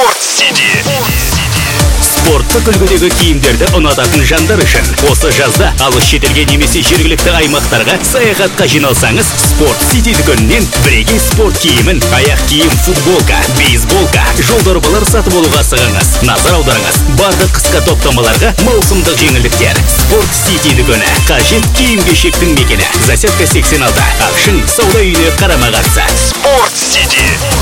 Sport City. Спорттық үлгідегі киімдерді ұнататын жандар үшін осы жазда алыс шетелге немесе жергілікті аймақтарға саяхатқа жиналсаңыз, Sport City дүкенінен бірегей спорт киімін, аяқ киім, футболка, бейсболка, жолдорбалар сатып алуға асығыңыз. Назар аударыңыз, барлық қысқа топтамаларға маусымдық жеңілдіктер. Sport City дүкені, қажет киім-кешектің мекені. Засетка 86, Ақшың сауда үйіне қарама-қарсы. Sport City.